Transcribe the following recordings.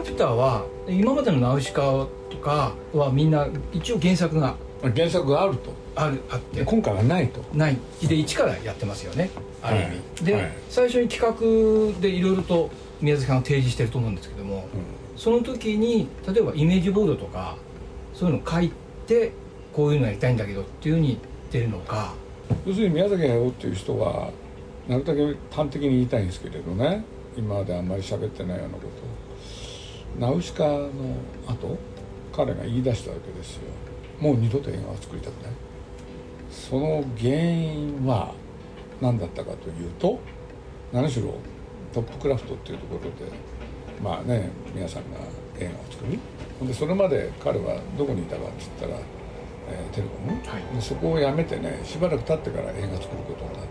ピュタは今までのナウシカとかはみんな一応原作があるとあって今回はないとないで一からやってますよね、ある意味、 はいで、 はい、 最初に企画でいろいろと宮崎さんが提示してると思うんですけども、その時に例えばイメージボードとかそういうのを書いてこういうのやりたいんだけどっていうふうに言ってるのか。 要するに宮崎駿っていう人はなるだけ端的に言いたいんですけれどね、今まであんまり喋ってないようなことナウシカの後彼が言い出したわけですよ。もう二度と映画を作りたくない。その原因は何だったかというと、何しろトップクラフトっていうところでまあね皆さんが映画を作る。でそれまで彼はどこにいたかって言ったら、テレコム、はい、でそこを辞めてねしばらく経ってから映画作ることになって、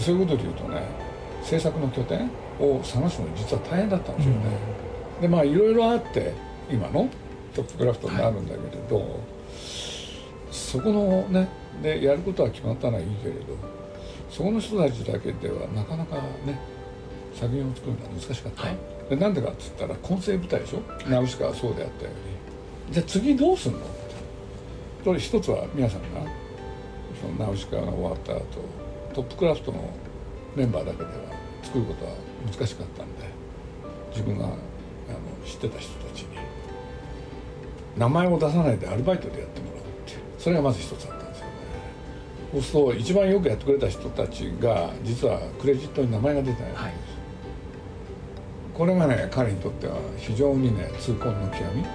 そういうことでいうとね制作の拠点を探すのに実は大変だったんですよね、でまあいろいろあって今のトップクラフトになるんだけれど、はい、そこのねでやることは決まったのはいいけれど、そこの人たちだけではなかなかね作品を作るのは難しかった、はい、でなんでかって言ったら混成部隊でしょ、ナウシカはそうであったように。じゃあ次どうすんのって、これ一つは皆さんがそのナウシカが終わった後トップクラフトのメンバーだけでは作ることは難しかったんで、自分が知ってた人たちに名前を出さないでアルバイトでやってもらうっていう、それがまず一つあったんですよね。そうすると一番よくやってくれた人たちが実はクレジットに名前が出てないわけです、はい、これがね彼にとっては非常にね痛恨の極み。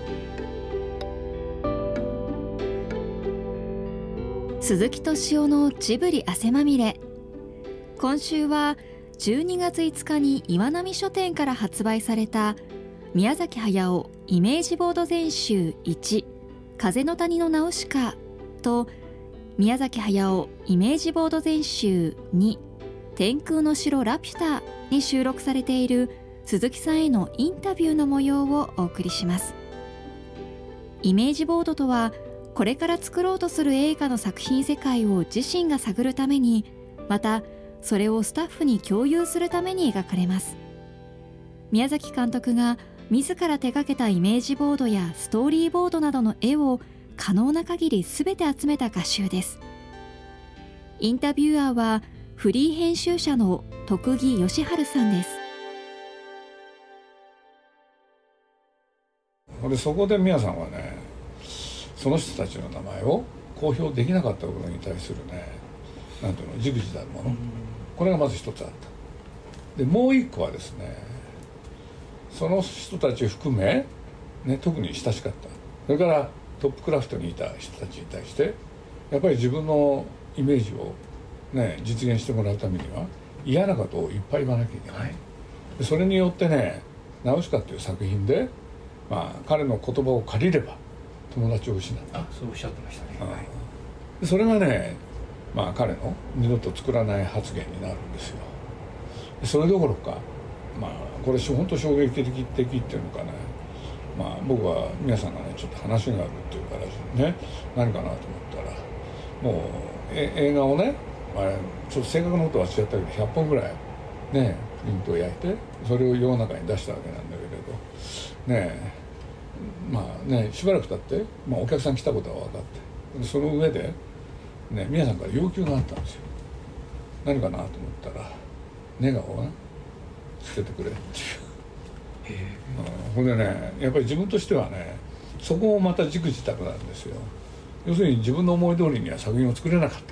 鈴木敏夫のジブリ汗まみれ。今週は12月5日に岩波書店から発売された宮崎駿イメージボード全集1風の谷のナウシカと宮崎駿イメージボード全集2天空の城ラピュタに収録されている鈴木さんへのインタビューの模様をお送りします。イメージボードとはこれから作ろうとする映画の作品世界を自身が探るために、またそれをスタッフに共有するために描かれます。宮崎監督が自ら手掛けたイメージボードやストーリーボードなどの絵を可能な限り全て集めた画集です。インタビュアーはフリー編集者の徳木義治さんです。 でそこで宮さんはねその人たちの名前を公表できなかったことに対するねなんていうの忸怩たるもの、これがまず一つあった。でもう一個はですね、その人たち含め、ね、特に親しかった、それからトップクラフトにいた人たちに対してやっぱり自分のイメージを、ね、実現してもらうためには嫌なことをいっぱい言わなきゃいけない、はい、でそれによってねナウシカっていう作品で、まあ、彼の言葉を借りれば友達を失った。 そうおっしゃってましたね、はい、 でそれがね、まあ、彼の二度と作らない発言になるんですよ。でそれどころか、まあ、これ本当衝撃的っていうのかね、まあ、僕は皆さんがねちょっと話があるっていうからね何かなと思ったらもう映画をね、まあ、ちょっと正確なことは忘れちゃったけど100本ぐらいねプリントを焼いてそれを世の中に出したわけなんだけれどねえ、まあね、しばらく経って、まあ、お客さん来たことは分かって、その上で、ね、皆さんから要求があったんですよ。何かなと思ったらネガをね捨ててくれっていう、ほんでねやっぱり自分としてはねそこもまた忸怩たくなるんですよ。要するに自分の思い通りには作品を作れなかった。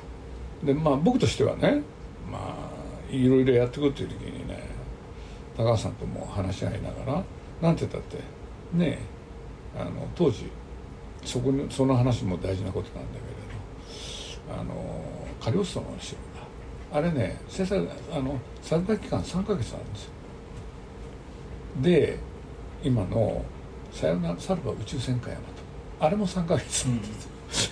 でまあ僕としてはね、まあいろいろやってくっていう時にね高橋さんとも話し合いながらなんて言ったってね当時その話も大事なことなんだけれどカリオストロの城があれね制作作画期間3ヶ月あるんですよ。で今のさらば宇宙戦艦ヤマトあれも3ヶ月なんですよ、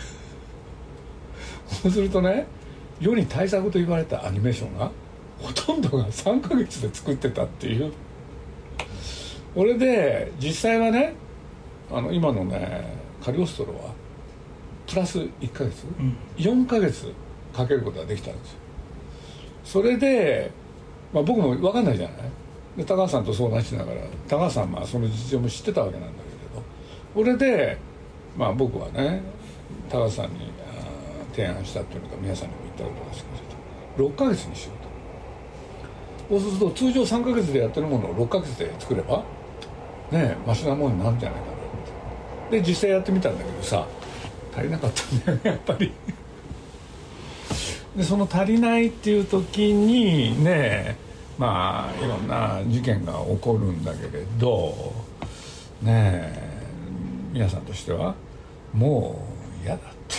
そうするとね世に大作と言われたアニメーションがほとんどが3ヶ月で作ってたっていう。これで実際はね今のねカリオストロはプラス1ヶ月、4ヶ月かけることができたんですよ。それで、まあ、僕も分かんないじゃないで高橋さんと相談しながら、高橋さんはその実情も知ってたわけなんだけれど、これでまあ僕はね高橋さんに提案したっていうのが皆さんにも言ったことですけど、6ヶ月にしようと。そうすると通常3ヶ月でやってるものを6ヶ月で作ればねマシなものになるんじゃないかなって。で実際やってみたんだけどさ、足りなかったんだよねやっぱり。でその足りないっていう時にね、まあいろんな事件が起こるんだけれどね、皆さんとしてはもう嫌だ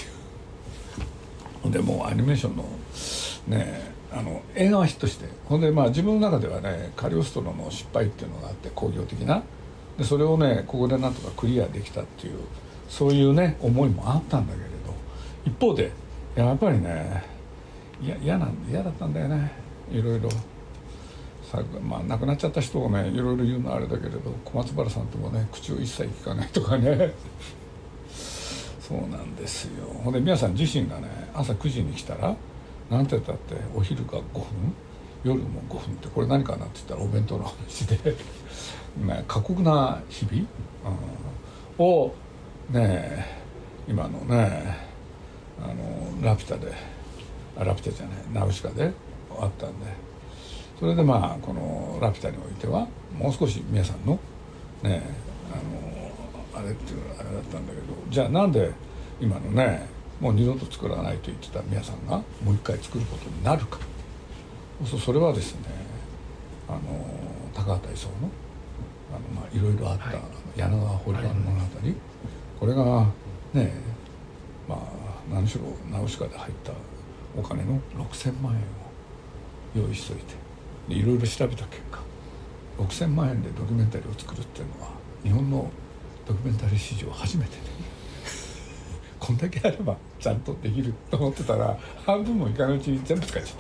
っていう。でもうアニメーションのね映画はヒットして、ほんでまあ自分の中ではねカリオストロの失敗っていうのがあって、興行的なで、それをねここでなんとかクリアできたっていう、そういうね思いもあったんだけれど、一方でやっぱりね嫌だったんだよね。いろいろまあ亡くなっちゃった人をねいろいろ言うのはあれだけれど、小松原さんともね口を一切聞かないとかねそうなんですよ。ほんで皆さん自身がね朝9時に来たらなんて言ったってお昼が5分夜も5分って、これ何かなって言ったらお弁当の話でね、過酷な日々、をね今のねラピュタじゃないナウシカであったんで、それでまあこのラピュタにおいてはもう少し皆さんのねあれっていうのはあれだったんだけど、じゃあなんで今のねもう二度と作らないと言ってた皆さんがもう一回作ることになるか。それはですね高畑勲のまあいろいろあった、柳川堀川の物語、これがねまあ何しろナウシカで入ったお金の6000万円を用意しといて、いろいろ調べた結果6000万円でドキュメンタリーを作るっていうのは日本のドキュメンタリー史上初めてでこんだけあればちゃんとできると思ってたら、半分もいかないうちに全部使っちゃ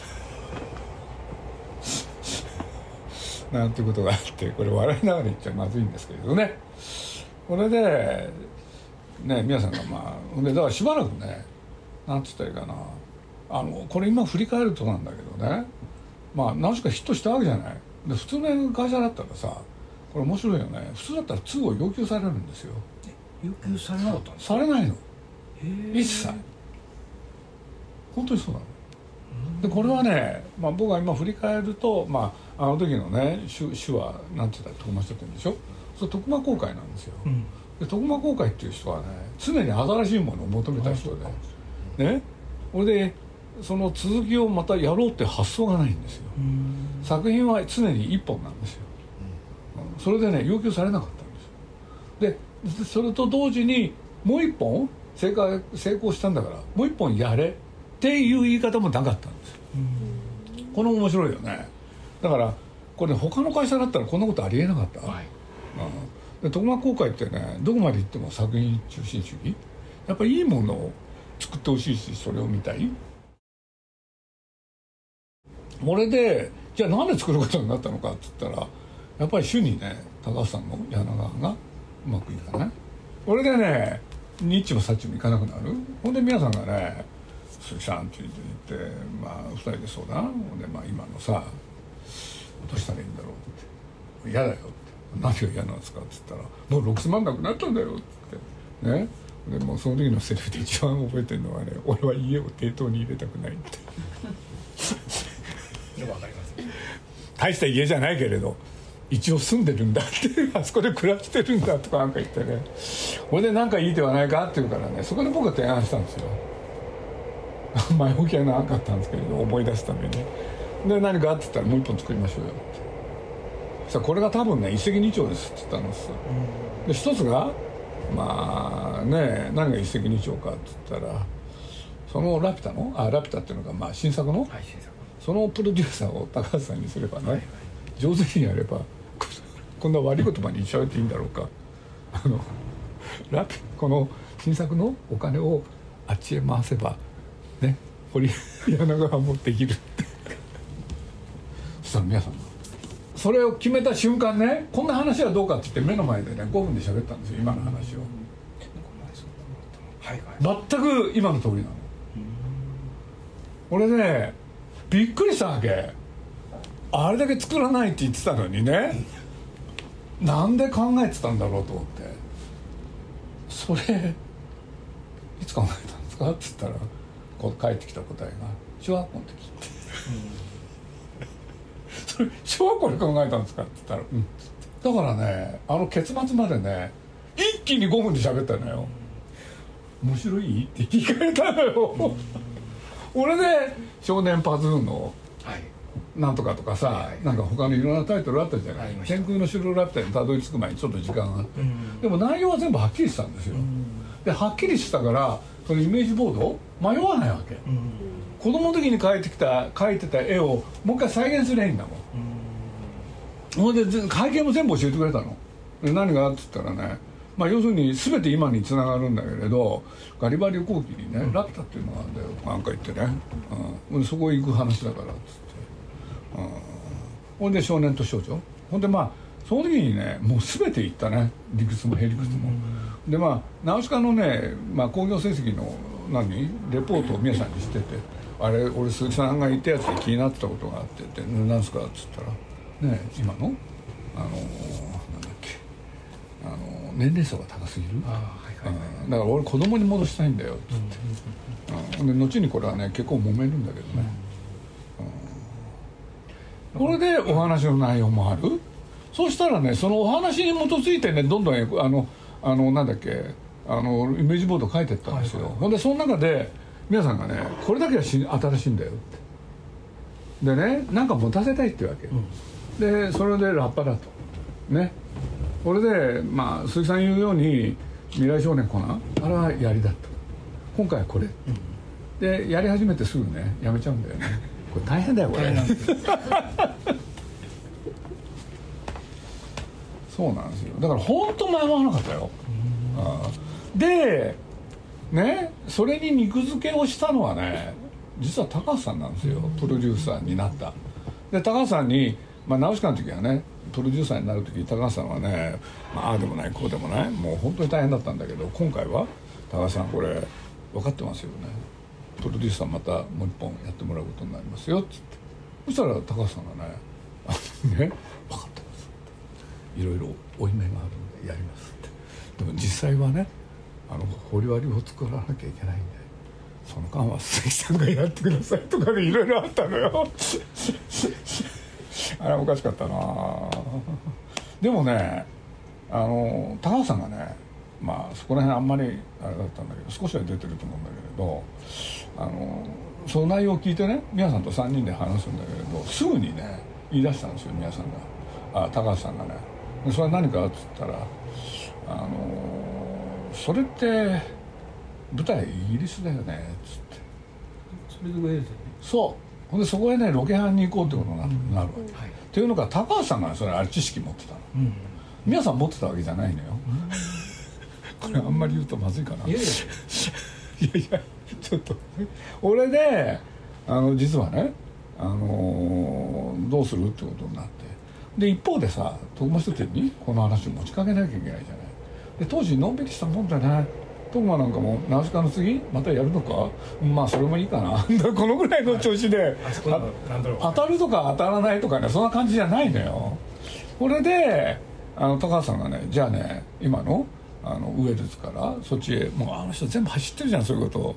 ったなんていうことがあって、これ笑いながら言っちゃまずいんですけれどね。これでね皆さんがまあだからしばらくねなんつったらいいかな、これ今振り返るとなんだけどね、まあナウシカヒットしたわけじゃない。で普通の会社だったらさ、これ面白いよね、普通だったら2を要求されるんですよ。 要求されなかったんですか？ されないの、一切。本当にそうなの。でこれはね、まあ、僕が今振り返ると、まあ、あの時のね手話なんて言ったら徳間書店でしょ、それ徳間公会なんですよ、で徳間公会っていう人はね常に新しいものを求めた人でね、これでその続きをまたやろうって発想がないんですよ。作品は常に一本なんですよ。それでね要求されなかったんですよ。でそれと同時にもう一本成功したんだからもう一本やれっていう言い方もなかったんですよ。これ面白いよね。だからこれ他の会社だったらこんなことありえなかった、で徳間公会ってねどこまで行っても作品中心主義、やっぱりいいものを作ってほしいし、それを見たい。これでじゃあなんで作ることになったのかって言ったら、やっぱり主にね高橋さんの柳川がうまくいかない。これでねニッチもサッチもいかなくなる。ほんで皆さんがね鈴木さんって言って、まあ2人で相談で、まあ、今のさどうしたらいいんだろうって、嫌だよって、何が嫌なんですかって言ったら、もう6000万なくなったんだよってね。でもうその時のセリフで一番覚えてるのはね、俺は家を抵当に入れたくないって分かります。 大した家じゃないけれど一応住んでるんだってあそこで暮らしてるんだとかなんか言ってね、これで何かいい手はないかって言うからね、そこで僕は提案したんですよ前置きはなかったんですけれど思い出すために。で何かって言ったらもう一本作りましょうよって。さあこれが多分ね一石二鳥ですって言ったんです。で一つがまあね何が一石二鳥かって言ったら、そのラピュタっていうのがまあ新作の、 新作そのプロデューサーを高橋さんにすればね、上手にやればこんな悪い言葉にしゃべっていいんだろうか、この新作のお金をあっちへ回せばね堀柳川もできるってそしたら皆さんそれを決めた瞬間ね、こんな話はどうかって言って目の前でね5分で喋ったんですよ、今の話を。全く今の通りなの。俺ねびっくりしたわけ。 あれだけ作らないって言ってたのにね、なんで考えてたんだろうと思って、それいつ考えたんですかって言ったら、こう返ってきた答えが小学校の時って、それ小学校で考えたんですかって言ったら、だからね、結末までね一気に5分で喋ったのよ。面白いって聞かれたのよ、俺で少年パズーンのなんとかとかさ、なんか他のいろんなタイトルあったじゃない。天空の城ラピュタにたどり着く前にちょっと時間があって、でも内容は全部はっきりしたんですよ。ではっきりしたから、そのイメージボード迷わないわけ。子供の時に描いてた絵をもう一回再現すりゃいいんだもん。ほんで会計も全部教えてくれたの。で何がって言ったらね、要するに全て今につながるんだけれど、ガリバリ旅行記にね、ラピュタっていうのがあるんだよなんか言ってね、そこ行く話だからっつって、ほんで少年と少女、ほんでその時にね、もう全て行ったね、理屈もへりくつも。でナウシカのね、工業成績のレポートを皆さんにしてて、あれ俺鈴木さんが言ったやつで気になってたことがあってって、何ですかっつったらね、今の年齢層が高すぎる、だから俺子供に戻したいんだよっつって、で後にこれはね結構揉めるんだけどね、これでお話の内容もある。そうしたらね、そのお話に基づいてね、どんどんなんだっけ、イメージボード書いてったんですよ。ほんでその中で皆さんがね、これだけは新しいんだよってでね、なんか持たせたいってわけ、でそれでラッパだとね。これで鈴木さん言うように未来少年コナン、あれはやりだった。今回はこれ、でやり始めてすぐねやめちゃうんだよね。これ大変だよこれそうなんですよ。だから本当迷わなかったよ。でね、それに肉付けをしたのはね、実は高橋さんなんですよ。プロデューサーになった。で高橋さんにナウシカの時はね、プロデューサーになる時高橋さんはね、ああでもないこうでもない、もう本当に大変だったんだけど、今回は高橋さんこれ分かってますよね、プロデューサーまたもう一本やってもらうことになりますよっつって、そしたら高橋さんがね分かってますって、いろいろ負い目があるんでやりますって、でも実際はね掘り割りを作らなきゃいけないんで、その間は鈴木さんがやってくださいとかでいろいろあったのよあれはおかしかったな。でもね、高橋さんがね、そこら辺あんまりあれだったんだけど、少しは出てると思うんだけれど、その内容を聞いてね、皆さんと3人で話すんだけれど、すぐにね言い出したんですよ、皆さんが。高橋さんがね、それは何かっつったら、それって舞台イギリスだよねっつって。 それで上ですよね。 そう。ほんでそこへねロケハンに行こうってことになるわけ、っていうのが高橋さんがそれ知識持ってたの、皆さん持ってたわけじゃないのよ、これあんまり言うとまずいかな。いやちょっと俺で実はねどうするってことになって、で一方でさ、徳間書店にこの話を持ちかけなきゃいけないじゃない。で当時のんびりしたもんだね。徳間なんかもナウシカの次またやるのか、それもいいかなこのぐらいの調子で当たるとか当たらないとかね、そんな感じじゃないのよ。これで高橋さんがね、じゃあね今のウェルズからそっちへ、もう人全部走ってるじゃん、そういうこと。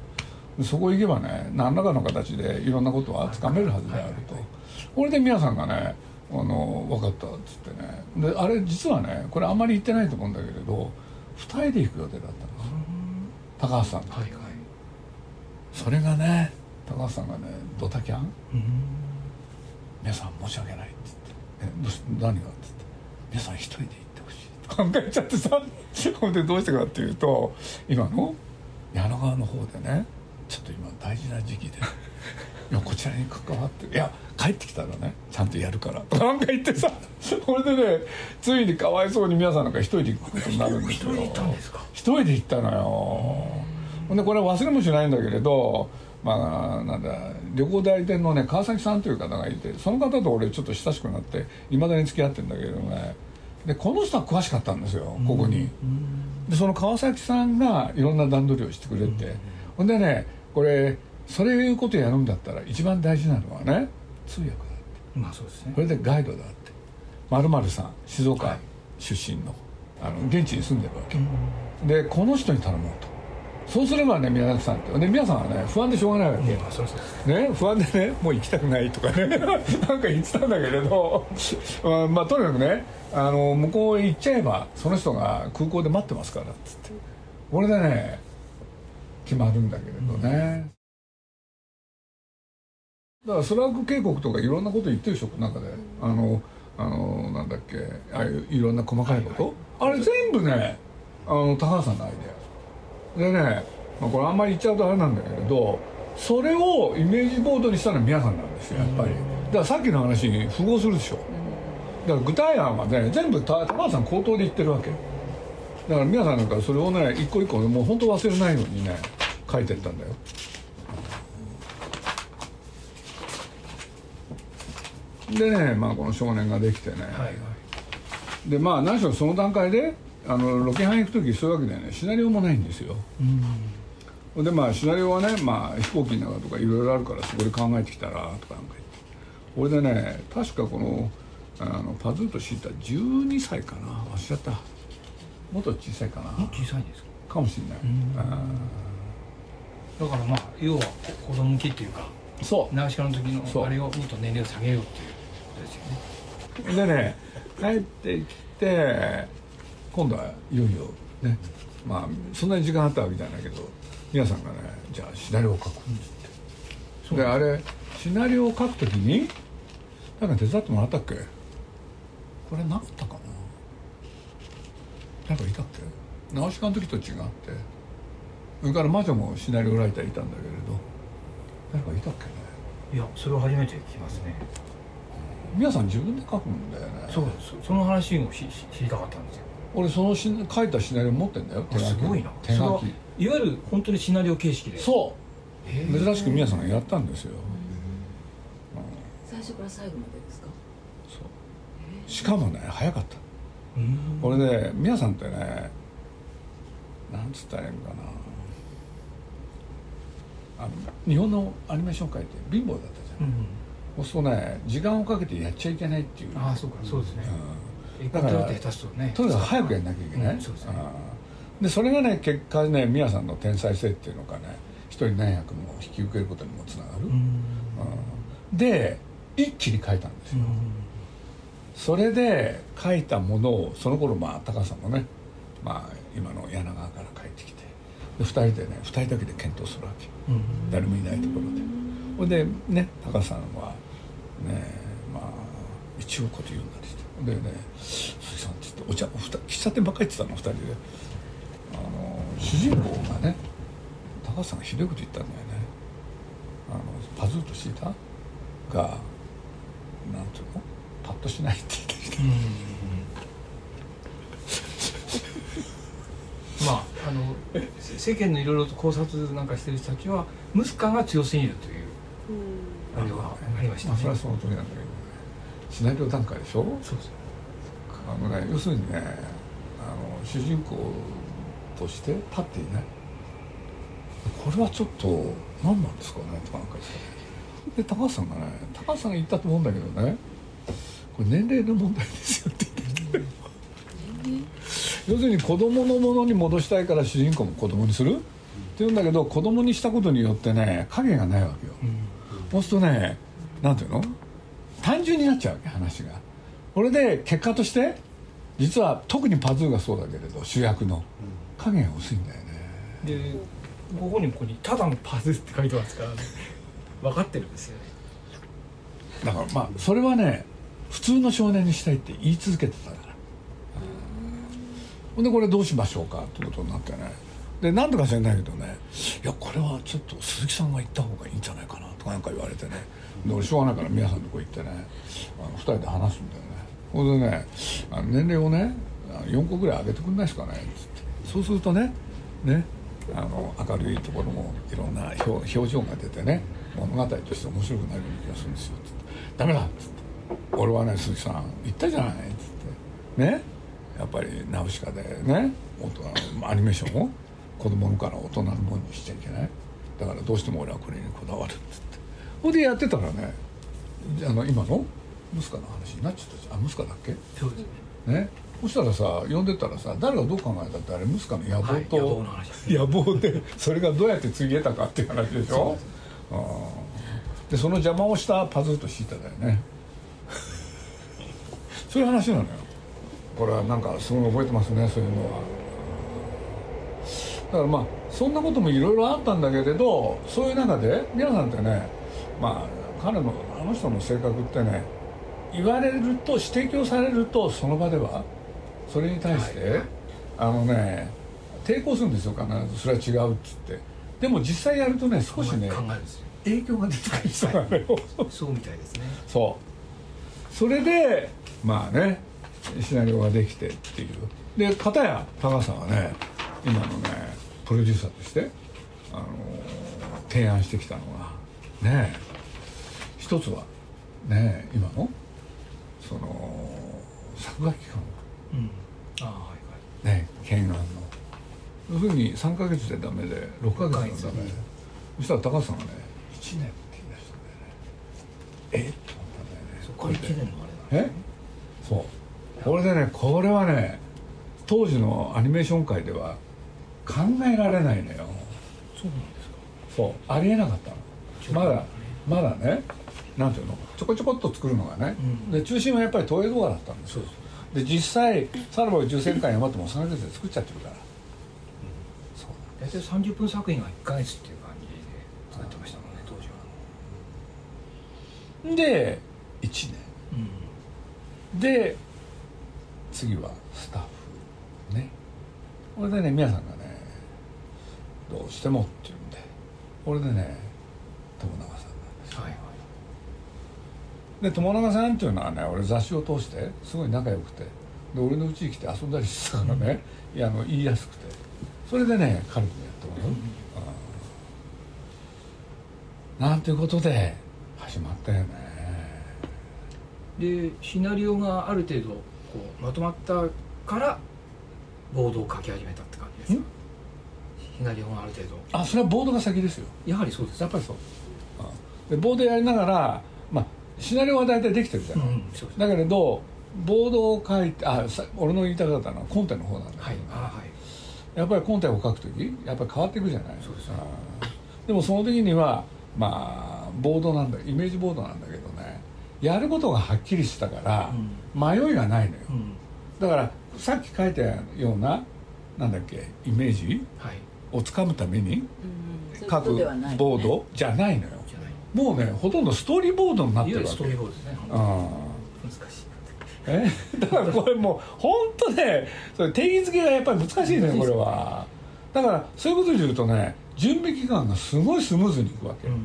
そこ行けばね、何らかの形でいろんなことはつかめるはずであると。これで皆さんがね分かったっつってね。であれ実はね、これあんまり言ってないと思うんだけれど、2人で行く予定だったんですよ、高橋さんと。それがね、高橋さんがねドタキャン、皆さん申し訳ないっつって、何がっつって、皆さん一人で行ってほしいと考えちゃってさほんでどうしてかっていうと、今の矢野川の方でね、ちょっと今大事な時期でこちらに関わって、いや帰ってきたらねちゃんとやるからとかなんか言ってさ、これでねついにかわいそうに皆さんなんか一人で行くことになるんですよ。一人で行ったんですか？一人で行ったのよ。ほんでこれは忘れもしないんだけれど、なんだ旅行代理店のね川崎さんという方がいて、その方と俺ちょっと親しくなっていまだに付き合ってるんだけれどね、でこの人は詳しかったんですよ、ここに。でその川崎さんがいろんな段取りをしてくれて、ほんでね、これそういうことやるんだったら一番大事なのはね通訳だって。 まあそうですね。 これでガイドだって〇〇さん静岡出身の、現地に住んでるわけ、でこの人に頼もうと。そうすればね、宮崎さんってで宮さんはね不安でしょうがないわけ、 そうですね、不安でねもう行きたくないとかねなんか言ってたんだけれどまあとにかくね向こうへ行っちゃえばその人が空港で待ってますからっつってこれでね決まるんだけれどね、だからスラッグ渓谷とかいろんなこと言ってるでしょ中でなんだっけああいういろんな細かいこと、あれ全部ね高橋さんのアイデアでね、まあ、これあんまり言っちゃうとあれなんだけれどそれをイメージボードにしたのは宮さんなんですよやっぱり。だからさっきの話に符合するでしょ。だから具体案はね全部高橋さん口頭で言ってるわけだから宮さんなんかそれをね一個一個もう本当忘れないようにね書いてったんだよ。でね、まあこの少年ができてね、でまあ何しろその段階でロケハン行く時そういうわけでねシナリオもないんですよ、でまあシナリオはね、まあ、飛行機の中とかいろいろあるからそこで考えてきたらとかなんか言ってこれでね確かこのパズーとシータ12歳かな忘れちゃった、もっと小さいかな、 もっと小さいんですかもしれない、 だからまあ要は子供向きっていうかそうナウシカの時のあれをもっと年齢を下げようっていうことですよね。 でね帰ってきて今度はいよいよねまあそんなに時間あったわけじゃないけど皆さんがねじゃあシナリオを書くってであれシナリオを書くときになんか手伝ってもらったっけこれなかったかななんかいたっけナウシカの時と違ってそれから魔女もシナリオライターいたんだけれど誰かいたっけね。 いやそれを初めて聞きますね。 皆さん自分で書くんだよね。 そうその話を知りたかったんですよ。 俺その書いたシナリオ持ってんだよ手書き。 すごいな。 手書きいわゆる本当にシナリオ形式で。 そう珍しく皆さんがやったんですよ、 最初から最後までですか。 そうしかもね早かった。これで皆さんってねなんつったらいいのかな日本のアニメーション界って貧乏だったじゃん、そうするとね時間をかけてやっちゃいけないっていう。 ああそうかそうですね、 だから下手すとねとにかく早くやんなきゃいけない、 そうですね。 でそれがね結果ね宮さんの天才性っていうのかね一人何役も引き受けることにもつながる、で一気に書いたんですよ、それで書いたものをその頃まあ高橋さんもね、まあ、今の柳川から帰ってきてで2人でね2人だけで検討するわけ、誰もいないところでそれでね高橋さんはねまあ一応こと言うんだりしてでね「鈴木さん」って言って喫茶店ばっかり行ってたの2人で主人公がね高橋さんがひどいこと言ったんだよね。パズーとシータがなんていうのパッとしないって言ってきて、 まあ世間のいろいろと考察なんかしてる人たちはムスカが強すぎるというあれはありましたね。 それはその通りなんだけどねシナリオ段階でしょ。 そうです要するにね主人公として立っていないこれはちょっと何なんですかねとかなんかで高橋さんが言ったと思うんだけどねこれ年齢の問題ですよって言って要するに子供のものに戻したいから主人公も子供にするって言うんだけど子供にしたことによってね影がないわけよ、そうするとねなんていうの単純になっちゃうわけ話が。これで結果として実は特にパズーがそうだけれど主役の影が薄いんだよね。 でここにただのパズーって書いてますから、ね、分かってるんですよね。 だからまあそれはね普通の少年にしたいって言い続けてたから、ほんでこれどうしましょうかってことになってねで何とか知らないけどねいやこれはちょっと鈴木さんが言った方がいいんじゃないかなとかなんか言われてねで俺しょうがないから宮さんのとこ行ってね2人で話すんだよね。ほんでね年齢をね4個ぐらい上げてくんないですかねっつってそうするとね明るいところもいろんな表情が出てね物語として面白くなるような気がするんですよっつってダメだっつって俺はね鈴木さん言ったじゃないっつってねやっぱりナウシカでねアニメーションを子供のから大人のものにしちゃいけないだからどうしても俺はこれにこだわるっつってほんでやってたらね今のムスカの話になっちゃったじゃん。ムスカだっけ。 そうですね。そしたらさ、呼んでたらさ、誰がどう考えたってあれムスカの野望と、 野望の話ですね。 野望でそれがどうやって継げたかっていう話でしょ。でその邪魔をしたパズルとシータだよねそういう話なのよ。これはなんかすごい覚えてますね、そういうのは。だからまあそんなこともいろいろあったんだけれど、そういう中で皆さんってね、まあ彼のあの人の性格ってね、言われると指摘をされるとその場ではそれに対して、抵抗するんですよ、必ず。それは違うっつって。でも実際やるとね、少しね考えるんですよ。 影響が出てくる人なのよ、 そうみたいですね。 それでまあねシナリオができてっていうで、片や高さんはね今のねプロデューサーとして提案してきたのがね、一つはね今のその作画期間、ね懸案の要するに3ヶ月でダメで6ヶ月でダメで、そしたら高さんがね1年って言い出したんだよね。って思ったんだよね。 そこから1年のあれなんですね。 そうこれでね、これはね当時のアニメーション界では考えられないのよ。 そうなんですか。 そうありえなかったの。まだね、なんていうの、ちょこちょこっと作るのがね、で中心はやっぱり東映動画だったんですよ。で実際さらば宇宙戦艦ヤマトも3ヶ月で作っちゃってるから、 大体30分作品が1ヶ月っていう感じで作ってましたもんね、当時は。 で1年、で次はスタッフね。これでね皆さんがねどうしてもっていうんで、これでね友永さんなんですよ。で友永さんっていうのはね、俺雑誌を通してすごい仲良くて、で俺の家に来て遊んだりしてたからね、言いやすくて、それでね彼にもやってもらう、なんていうことで始まったよね。 でシナリオがある程度こうまとまったからボードを書き始めたって感じですか。シナリオがある程度、 それはボードが先ですよ。 やはりそうです。 やっぱりそう。でボードやりながら、シナリオは大体できてるじゃない、 そうです。 だけれどボードを書いて、俺の言いたかったのはコンテの方なんだけど、やっぱりコンテを書くときやっぱり変わっていくじゃない。 そうです。 でもその時にはボードなんだ、イメージボードなんだけどね、やることがはっきりしたから、迷いがないのよ、だからさっき書いたようななんだっけイメージをつかむために書くボードじゃないのよ。もうねほとんどストーリーボードになってるわけ。 ストーリーボードですね。 難しい。だからこれもう本当ね、それ定義づけがやっぱり難しいねこれは。だからそういうことで言うとね、準備期間がすごいスムーズにいくわけ、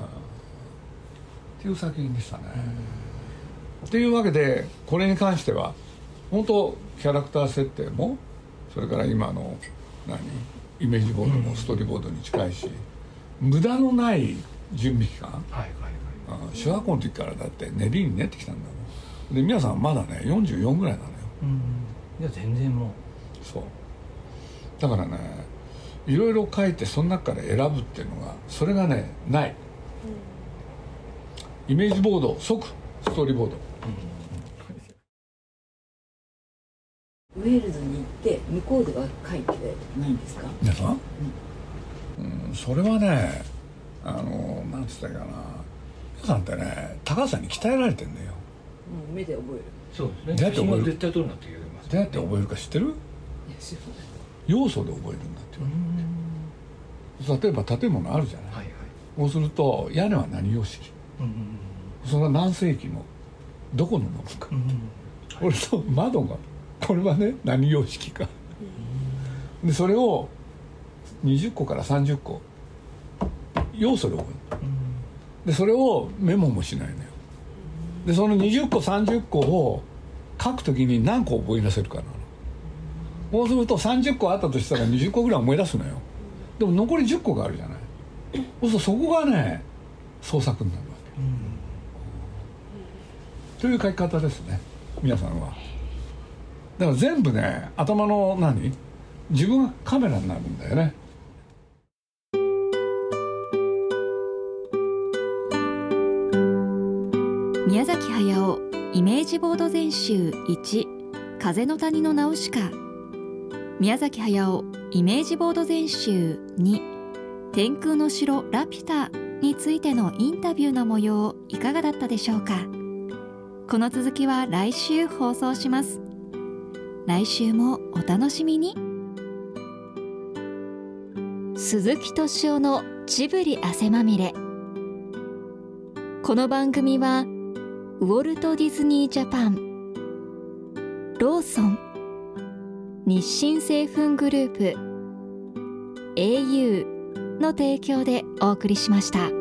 っていう作品でしたね。っていうわけでこれに関しては本当キャラクター設定も、それから今のイメージボードもストーリーボードに近いし、無駄のない準備期間、小学校の時からだって練りに練ってきたんだもん。で皆さんまだね44ぐらいなのよ。 いや全然もうそうだからね、いろいろ書いてその中から選ぶっていうのが、それがねない、イメージボード即ストーリーボード、 ウェールズに行って向こうでは書いてないんですか皆さん、それはねなんつったらいいかな、皆さんってね高橋さんに鍛えられてんだよ。 目で覚える。 そうですね。写真は絶対撮るなって言われます。 どうやって覚えるか知ってる？要素で覚えるんだって言われて、例えば建物あるじゃない、そうすると屋根は何様式、それは何世紀のどこのものか、俺と窓がこれはね何様式か、でそれを20個から30個要素で覚える、でそれをメモもしないのよ。でその20個30個を書くときに何個覚え出せるかなの。そうすると30個あったとしたら20個ぐらい思い出すのよ。でも残り10個があるじゃない。そうするとそこがね創作になるわけ、という書き方ですね皆さんは。だから全部ね頭の自分がカメラになるんだよね。 宮崎駿イメージボード全集1風の谷のナウシカ、宮崎駿イメージボード全集2天空の城ラピュタについてのインタビューの模様いかがだったでしょうか。この続きは来週放送します。来週もお楽しみに。鈴木敏夫のジブリ汗まみれ。この番組はウォルト・ディズニー・ジャパン、ローソン、日清製粉グループ、au の提供でお送りしました。